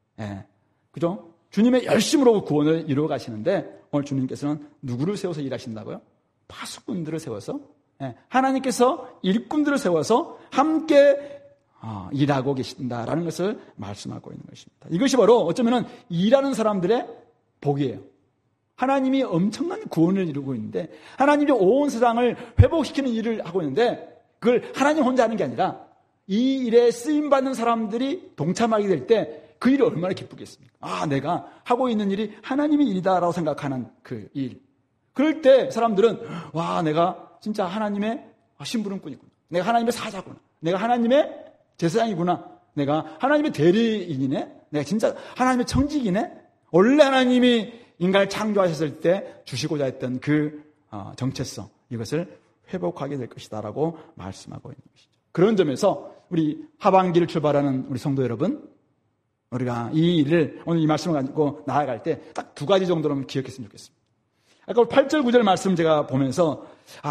그죠? 주님의 열심으로 구원을 이루어 가시는데, 오늘 주님께서는 누구를 세워서 일하신다고요? 파수꾼들을 세워서, 하나님께서 일꾼들을 세워서 함께 일하고 계신다라는 것을 말씀하고 있는 것입니다. 이것이 바로 어쩌면 일하는 사람들의 복이에요. 하나님이 엄청난 구원을 이루고 있는데, 하나님이 온 세상을 회복시키는 일을 하고 있는데, 그걸 하나님 혼자 하는 게 아니라 이 일에 쓰임받는 사람들이 동참하게 될 때 그 일이 얼마나 기쁘겠습니까? 내가 하고 있는 일이 하나님의 일이다라고 생각하는 그 일. 그럴 때 사람들은 내가 진짜 하나님의 심부름꾼이구나. 내가 하나님의 사자구나. 내가 하나님의 제사장이구나. 내가 하나님의 대리인이네. 내가 진짜 하나님의 청직이네. 원래 하나님이 인간을 창조하셨을 때 주시고자 했던 그 정체성, 이것을 회복하게 될 것이다 라고 말씀하고 있는 것이죠. 그런 점에서 우리 하반기를 출발하는 우리 성도 여러분, 우리가 이 일을, 오늘 이 말씀을 가지고 나아갈 때 딱 두 가지 정도는 기억했으면 좋겠습니다. 아까 8절 9절 말씀 제가 보면서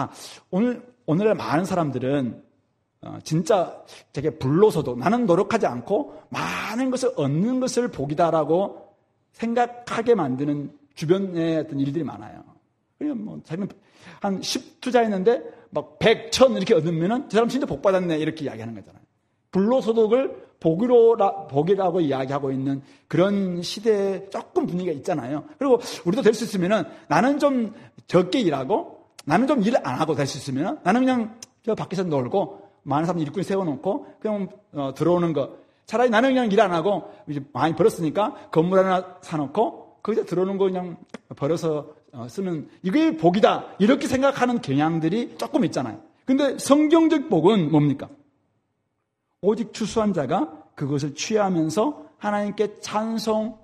오늘날 많은 사람들은 진짜 되게 불로서도 나는 노력하지 않고 많은 것을 얻는 것을 복이다라고 생각하게 만드는 주변의 어떤 일들이 많아요. 그러니까 자기는 한 10 투자했는데 막 100, 1000 이렇게 얻으면은 저 사람 진짜 복 받았네 이렇게 이야기하는 거잖아요. 불로소득을 복이라고 이야기하고 있는 그런 시대에 조금 분위기가 있잖아요. 그리고 우리도 될 수 있으면은 나는 좀 적게 일하고 나는 좀 일 안 하고 될 수 있으면 나는 그냥 저 밖에서 놀고 많은 사람 일꾼 세워놓고 그냥 들어오는 거. 차라리 나는 그냥 일 안 하고 이제 많이 벌었으니까 건물 하나 사놓고 거기다 들어오는 거 그냥 벌어서 쓰는 이게 복이다. 이렇게 생각하는 경향들이 조금 있잖아요. 근데 성경적 복은 뭡니까? 오직 추수한 자가 그것을 취하면서 하나님께 찬송,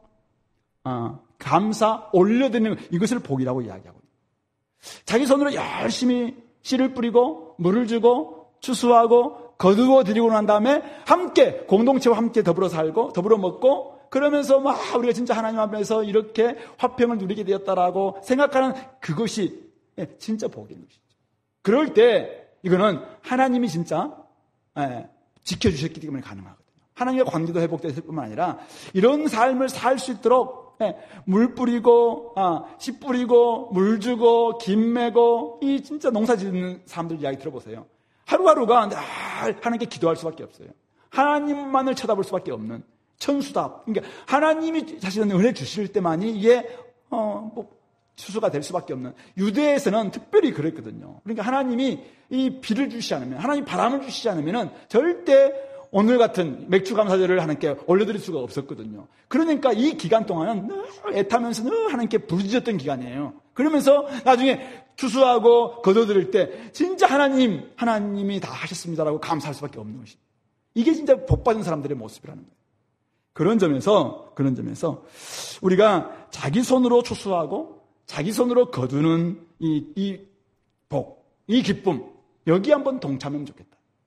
감사, 올려드리는 이것을 복이라고 이야기하고 있어요. 자기 손으로 열심히 씨를 뿌리고 물을 주고 추수하고 거두어 드리고 난 다음에 함께 공동체와 함께 더불어 살고 더불어 먹고 그러면서 우리가 진짜 하나님 앞에서 이렇게 화평을 누리게 되었다라고 생각하는 그것이 진짜 복인 것이죠. 그럴 때 이거는 하나님이 진짜 지켜주셨기 때문에 가능하거든요. 하나님의 관계도 회복됐을 뿐만 아니라 이런 삶을 살 수 있도록 물 뿌리고 씨 뿌리고 물 주고 김 메고 이 진짜 농사 짓는 사람들 이야기 들어보세요. 하루하루가 늘 하나님께 기도할 수밖에 없어요. 하나님만을 쳐다볼 수밖에 없는 천수답. 그러니까 하나님이 자신은 은혜 주실 때만이 이게 추수가 될 수밖에 없는. 유대에서는 특별히 그랬거든요. 그러니까 하나님이 이 비를 주시지 않으면, 하나님 바람을 주시지 않으면은 절대 오늘 같은 맥주 감사절을 하나님께 올려드릴 수가 없었거든요. 그러니까 이 기간 동안은 늘 애타면서 늘 하나님께 부르짖었던 기간이에요. 그러면서 나중에 추수하고 거둬들일 때 진짜 하나님이 다 하셨습니다라고 감사할 수밖에 없는 것입니다. 이게 진짜 복받은 사람들의 모습이라는 거예요. 그런 점에서 우리가 자기 손으로 추수하고 자기 손으로 거두는 이 복, 이 기쁨, 여기 한번 동참하면 좋겠다.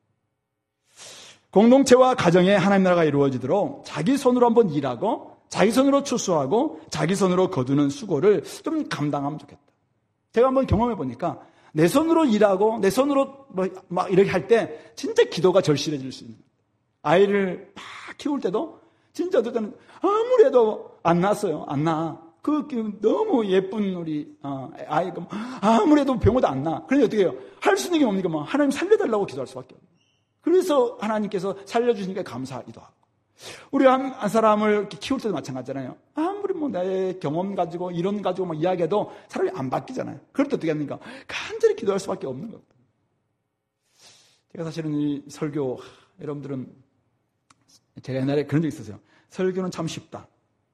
공동체와 가정에 하나님 나라가 이루어지도록 자기 손으로 한번 일하고 자기 손으로 추수하고 자기 손으로 거두는 수고를 좀 감당하면 좋겠다. 제가 한번 경험해 보니까 내 손으로 일하고 내 손으로 막 이렇게 할 때 진짜 기도가 절실해질 수 있는. 아이를 막 키울 때도 진짜 어떨 때는 아무리 해도 안 났어요. 안 나. 너무 예쁜 우리 아이가 아무리 해도 병원도 안 나. 그러니 어떻게 해요? 할 수 있는 게 뭡니까? 하나님 살려달라고 기도할 수밖에 없어요. 그래서 하나님께서 살려주시니까 감사하기도 하고. 우리 한 사람을 이렇게 키울 때도 마찬가지잖아요. 아무리 내 경험 가지고 이론 가지고 막 이야기해도 사람이 안 바뀌잖아요. 그럴 때 어떻게 합니까? 간절히 기도할 수밖에 없는 거예요. 제가 사실은 이 설교, 여러분들은 제가 옛날에 그런 적 있었어요. 설교는 참 쉽다.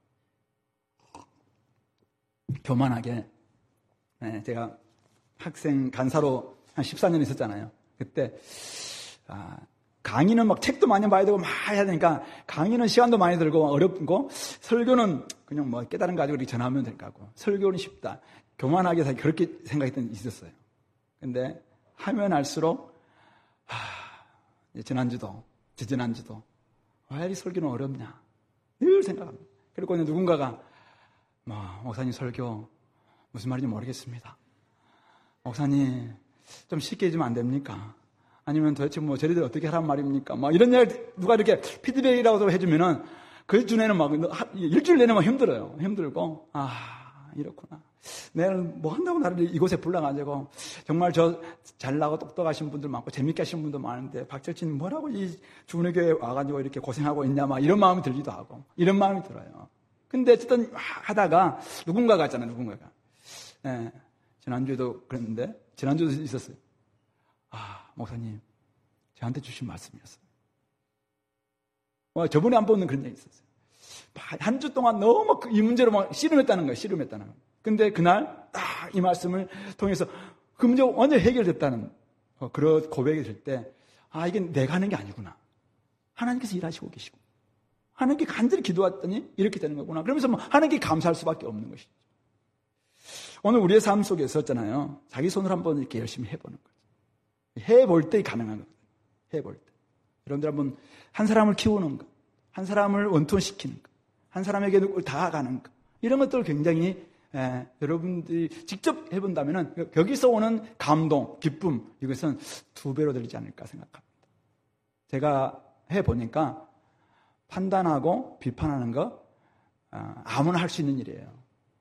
교만하게. 제가 학생 간사로 한 14년 있었잖아요. 그때 강의는 막 책도 많이 봐야 되고 막 해야 되니까 강의는 시간도 많이 들고 어렵고 설교는 그냥 뭐 깨달은 가지고 이렇게 전하면 될 거고 설교는 쉽다. 교만하게 그렇게 생각했던 게 있었어요. 근데 하면 할수록 지난주도 지지난주도 왜 이 설교는 어렵냐 늘 생각합니다. 그리고 누군가가 목사님 설교 무슨 말인지 모르겠습니다. 목사님 좀 쉽게 해주면 안 됩니까? 아니면 도대체 저희들 어떻게 하란 말입니까? 이런 이야기 누가 이렇게 피드백이라고 해주면은 그 주에는 일주일 내내 힘들어요. 힘들고 이렇구나. 내가 뭐 한다고 나를 이곳에 불러가지고 정말 저 잘나고 똑똑하신 분들 많고 재밌게 하시는 분도 많은데 박철진 뭐라고 이 주은혜교회에 와가지고 이렇게 고생하고 있냐 이런 마음이 들기도 하고 이런 마음이 들어요. 근데 어쨌든 하다가 누군가가 있잖아요. 누군가가 지난주에도 그랬는데 지난주에도 있었어요. 목사님 저한테 주신 말씀이었어요. 저번에 한 번은 그런 얘기 있었어요. 한 주 동안 너무 이 문제로 씨름했다는 거예요. 씨름했다는 거예요. 근데 그날 딱 이 말씀을 통해서 그 문제가 완전 해결됐다는 그런 고백이 될 때 이게 내가 하는 게 아니구나. 하나님께서 일하시고 계시고 하나님께 간절히 기도했더니 이렇게 되는 거구나. 그러면서 하나님께 감사할 수밖에 없는 것이죠. 오늘 우리의 삶 속에 있었잖아요. 자기 손으로 한번 이렇게 열심히 해보는 거죠. 해볼 때 가능한 거거든요. 해볼 때. 여러분들 한번 한 사람을 키우는 거, 한 사람을 원통시키는 거, 한 사람에게 다가가는 거, 이런 것들을 굉장히 여러분들이 직접 해본다면 여기서 오는 감동, 기쁨, 이것은 2배로 들리지 않을까 생각합니다. 제가 해보니까 판단하고 비판하는 거 아무나 할 수 있는 일이에요.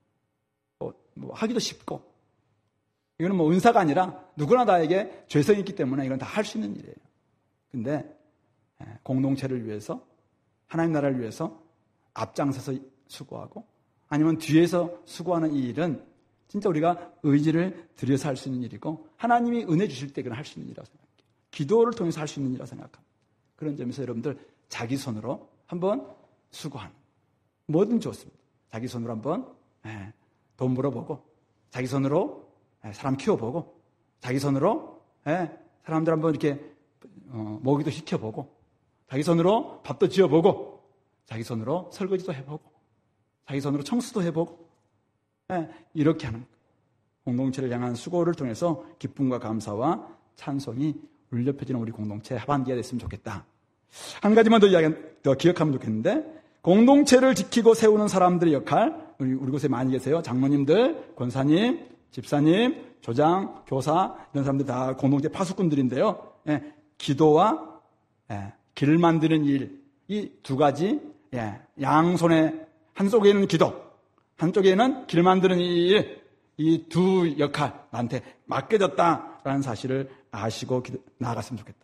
하기도 쉽고 이거는 은사가 아니라 누구나 다에게 죄성이 있기 때문에 이건 다 할 수 있는 일이에요. 근데 공동체를 위해서 하나님 나라를 위해서 앞장서서 수고하고 아니면 뒤에서 수고하는 이 일은 진짜 우리가 의지를 들여서 할 수 있는 일이고 하나님이 은혜 주실 때 그건 할 수 있는 일이라고 생각해요. 기도를 통해서 할 수 있는 일이라고 생각합니다. 그런 점에서 여러분들 자기 손으로 한번 수고하는 뭐든 좋습니다. 자기 손으로 한번 돈 벌어보고 자기 손으로 사람 키워보고 자기 손으로 사람들 한번 이렇게 먹이도 시켜보고 자기 손으로 밥도 지어보고 자기 손으로 설거지도 해보고 자기 손으로 청소도 해보고 이렇게 하는 공동체를 향한 수고를 통해서 기쁨과 감사와 찬송이 울려 펴지는 우리 공동체 하반기가 됐으면 좋겠다. 한 가지만 더 기억하면 좋겠는데 공동체를 지키고 세우는 사람들의 역할 우리 곳에 많이 계세요. 장로님들, 권사님, 집사님, 조장, 교사 이런 사람들 다 공동체 파수꾼들인데요. 기도와 길 만드는 일 이 2가지 양손에 한쪽에는 기도 한쪽에는 길 만드는 일 이 2 역할 나한테 맡겨졌다라는 사실을 아시고 나아갔으면 좋겠다.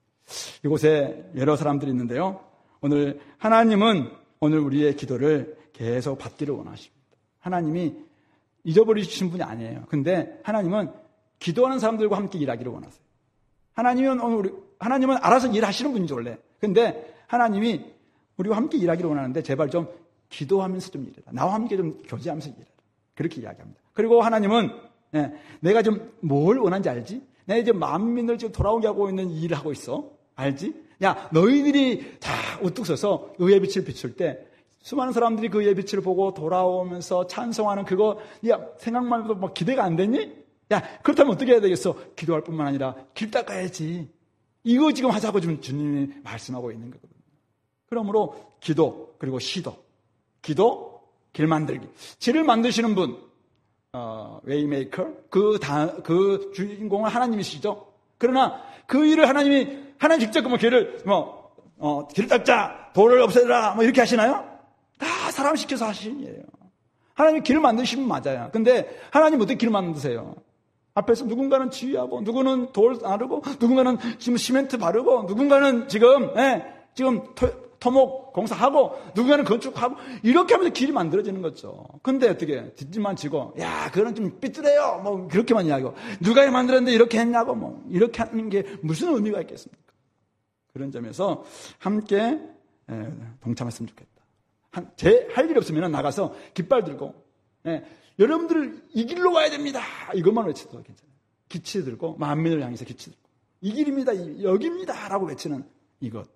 이곳에 여러 사람들이 있는데요. 오늘 하나님은 오늘 우리의 기도를 계속 받기를 원하십니다. 하나님이 잊어버리신 분이 아니에요. 근데 하나님은 기도하는 사람들과 함께 일하기를 원하세요. 하나님은 알아서 일하시는 분이죠, 원래. 근데 하나님이 우리와 함께 일하기를 원하는데 제발 좀 기도하면서 좀 일해라. 나와 함께 좀 교제하면서 일해라. 그렇게 이야기합니다. 그리고 하나님은 내가 좀 뭘 원하는지 알지? 내가 이제 만민을 지금 돌아오게 하고 있는 일을 하고 있어. 알지? 야, 너희들이 다 우뚝 서서 의의 빛을 비출 때 수많은 사람들이 그 의의 빛을 보고 돌아오면서 찬송하는 그거 생각만 해도 막 기대가 안 되니? 야, 그렇다면 어떻게 해야 되겠어? 기도할 뿐만 아니라 길 닦아야지. 이거 지금 하자고 지금 주님이 말씀하고 있는 거거든요. 그러므로 기도 그리고 시도. 기도, 길 만들기. 길을 만드시는 분, 웨이메이커, 그 주인공은 하나님이시죠. 그러나 그 일을 하나님 직접 길을 길을 닦자, 돌을 없애라, 이렇게 하시나요? 다 사람 시켜서 하시는 일이에요. 하나님이 길을 만드시면 맞아요. 근데 하나님 어떻게 길을 만드세요? 앞에서 누군가는 지휘하고, 누구는 돌 나르고, 누군가는 지금 시멘트 바르고, 누군가는 지금 토목 공사하고, 누군가는 건축하고, 이렇게 하면서 길이 만들어지는 거죠. 근데 어떻게, 뒷짐만 지고, 야, 그거는 좀 삐뚤해요. 그렇게만 이야기하고, 누가 만들었는데 이렇게 했냐고, 이렇게 하는 게 무슨 의미가 있겠습니까? 그런 점에서 함께 동참했으면 좋겠다. 할 일 없으면 나가서 깃발 들고, 여러분들 이 길로 와야 됩니다. 이것만 외쳐도 괜찮아요. 기치 들고, 만민을 향해서 기치 들고, 이 길입니다. 여기입니다. 라고 외치는 이것.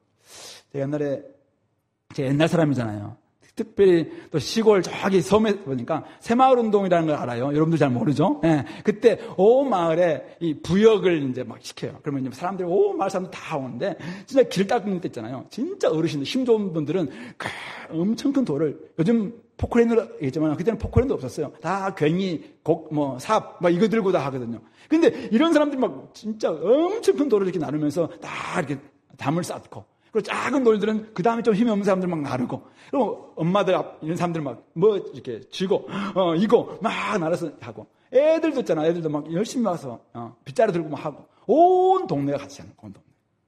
제 옛날 사람이잖아요. 특별히 또 시골 저기 섬에 보니까 새마을운동이라는 걸 알아요. 여러분들 잘 모르죠? 예. 그때 온 마을에 이 부역을 이제 막 시켜요. 그러면 이제 사람들이 온 마을 사람들 다 오는데 진짜 길 닦는 때 있잖아요. 진짜 어르신들, 힘 좋은 분들은 엄청 큰 돌을 요즘 포크레인으로 했지만 그때는 포크레인도 없었어요. 다 괭이, 삽, 이거 들고 다 하거든요. 근데 이런 사람들이 막 진짜 엄청 큰 돌을 이렇게 나누면서 다 이렇게 담을 쌓고 그리고 작은 돌들은 그 다음에 좀 힘이 없는 사람들 막 나르고, 그리고 엄마들 이런 사람들 막 이렇게 쥐고, 이거 막 나눠서 하고, 애들도 있잖아. 애들도 막 열심히 와서, 빗자루 들고 막 하고, 온 동네가 같이 하는, 온 동네.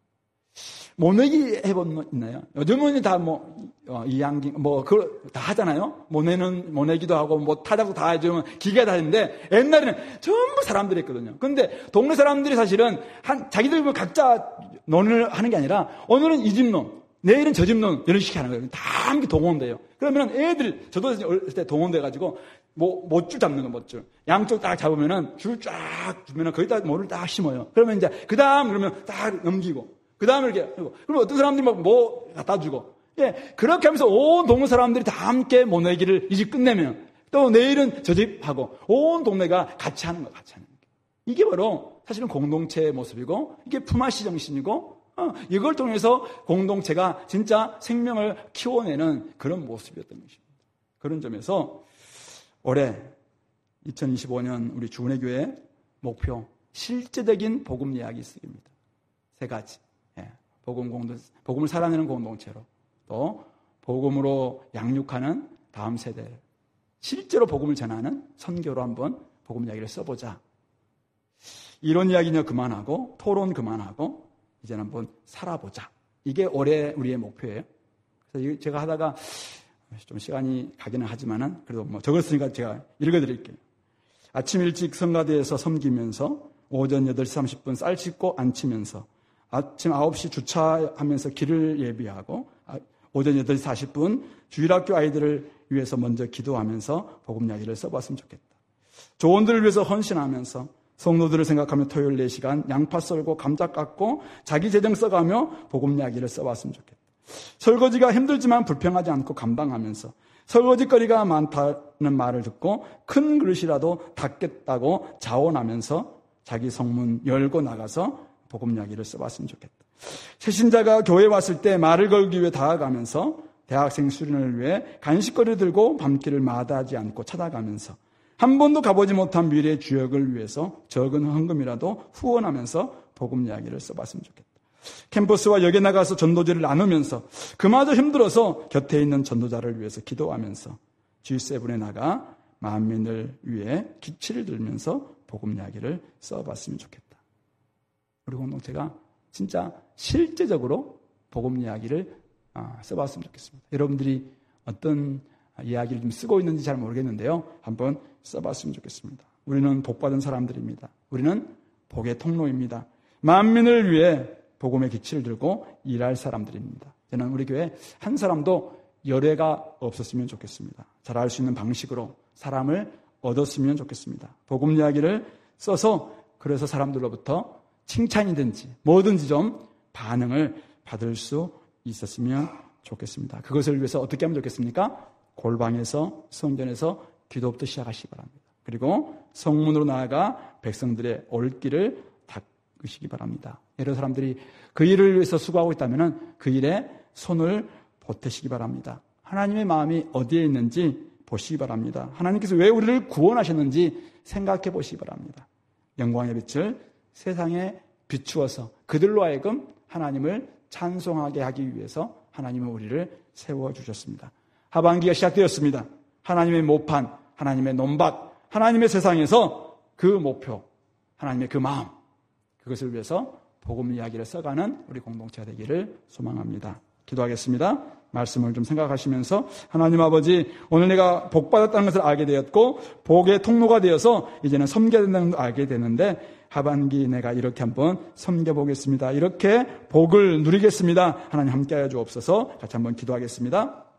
모내기 해본 거 있나요? 요즘은 다 이양기, 그걸 다 하잖아요? 모내기도 하고, 타자도 다 해주면 기계가 다 했는데, 옛날에는 전부 사람들이 했거든요. 근데 동네 사람들이 사실은 자기들 각자 논을 하는 게 아니라, 오늘은 이 집 논, 내일은 저 집 논, 이런 식으로 하는 거예요. 다 함께 동원돼요. 그러면 애들, 저도 어렸을 때 동원돼가지고, 못줄 잡는 거, 못줄. 양쪽 딱 잡으면은, 줄 쫙 주면은 거기다 모를 딱 심어요. 그러면 이제, 그러면 딱 넘기고, 그 다음에 이렇게, 그러면 어떤 사람들이 갖다 주고, 예, 그렇게 하면서 온 동네 사람들이 다 함께 모내기를 이 집 끝내면, 또 내일은 저 집 하고, 온 동네가 같이 하는 거, 같이 하는 거. 이게 바로 사실은 공동체의 모습이고, 이게 품앗이 정신이고, 이걸 통해서 공동체가 진짜 생명을 키워내는 그런 모습이었던 것입니다. 그런 점에서 올해 2025년 우리 주은혜 교회 목표, 실제적인 복음 이야기 있습니다. 3가지. 복음을 살아내는 공동체로, 또 복음으로 양육하는 다음 세대를 실제로 복음을 전하는 선교로 한번 복음 이야기를 써보자. 이런 이야기는 그만하고, 토론 그만하고, 이제는 한번 살아보자. 이게 올해 우리의 목표예요. 그래서 제가 하다가 좀 시간이 가기는 하지만은 그래도 적었으니까 제가 읽어드릴게요. 아침 일찍 성가대에서 섬기면서 오전 8시 30분 쌀 씻고 안 치면서 아침 9시 주차하면서 길을 예비하고 오전 8시 40분 주일학교 아이들을 위해서 먼저 기도하면서 복음 이야기를 써봤으면 좋겠다. 조원들을 위해서 헌신하면서 성도들을 생각하며 토요일 4시간 양파 썰고 감자 깎고 자기 재정 써가며 복음 이야기를 써봤으면 좋겠다. 설거지가 힘들지만 불평하지 않고 감당하면서 설거지거리가 많다는 말을 듣고 큰 그릇이라도 닦겠다고 자원하면서 자기 성문 열고 나가서 복음 이야기를 써봤으면 좋겠다. 새신자가 교회에 왔을 때 말을 걸기 위해 다가가면서 대학생 수련을 위해 간식거리를 들고 밤길을 마다하지 않고 찾아가면서 한 번도 가보지 못한 미래의 주역을 위해서 적은 헌금이라도 후원하면서 복음 이야기를 써봤으면 좋겠다. 캠퍼스와 역에 나가서 전도지를 나누면서 그마저 힘들어서 곁에 있는 전도자를 위해서 기도하면서 G7에 나가 만민을 위해 기치를 들면서 복음 이야기를 써봤으면 좋겠다. 우리 공동체가 진짜 실제적으로 복음 이야기를 써봤으면 좋겠습니다. 여러분들이 어떤 이야기를 좀 쓰고 있는지 잘 모르겠는데요. 한번 써봤으면 좋겠습니다. 우리는 복받은 사람들입니다. 우리는 복의 통로입니다. 만민을 위해 복음의 기치를 들고 일할 사람들입니다. 저는 우리 교회 한 사람도 열애가 없었으면 좋겠습니다. 잘 알 수 있는 방식으로 사람을 얻었으면 좋겠습니다. 복음 이야기를 써서 그래서 사람들로부터 칭찬이든지 뭐든지 좀 반응을 받을 수 있었으면 좋겠습니다. 그것을 위해서 어떻게 하면 좋겠습니까? 골방에서 성전에서 기도부터 시작하시기 바랍니다. 그리고 성문으로 나아가 백성들의 올길을 닦으시기 바랍니다. 여러 사람들이 그 일을 위해서 수고하고 있다면 그 일에 손을 보태시기 바랍니다. 하나님의 마음이 어디에 있는지 보시기 바랍니다. 하나님께서 왜 우리를 구원하셨는지 생각해 보시기 바랍니다. 영광의 빛을 세상에 비추어서 그들로 하여금 하나님을 찬송하게 하기 위해서 하나님은 우리를 세워주셨습니다. 하반기가 시작되었습니다. 하나님의 모판, 하나님의 논밭, 하나님의 세상에서 그 목표, 하나님의 그 마음, 그것을 위해서 복음 이야기를 써가는 우리 공동체가 되기를 소망합니다. 기도하겠습니다. 말씀을 좀 생각하시면서 하나님 아버지, 오늘 내가 복 받았다는 것을 알게 되었고 복의 통로가 되어서 이제는 섬겨야 된다는 것을 알게 되는데 하반기 내가 이렇게 한번 섬겨보겠습니다. 이렇게 복을 누리겠습니다. 하나님 함께하여 주옵소서. 같이 한번 기도하겠습니다.